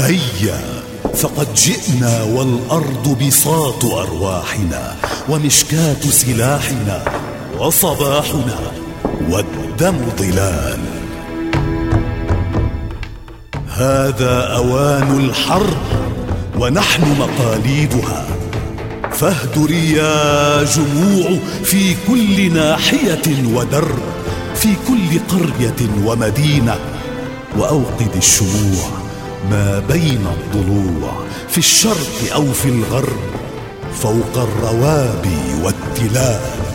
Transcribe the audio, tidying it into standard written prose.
هيا فقد جئنا والأرض بساط أرواحنا ومشكاة سلاحنا وصباحنا والدم ظلال. هذا أوان الحرب ونحن مقاليدها، فاهدري يا جموع في كل ناحية ودرب، في كل قرية ومدينة، وأوقد الشموع ما بين الضلوع، في الشرق أو في الغرب، فوق الروابي والتلال.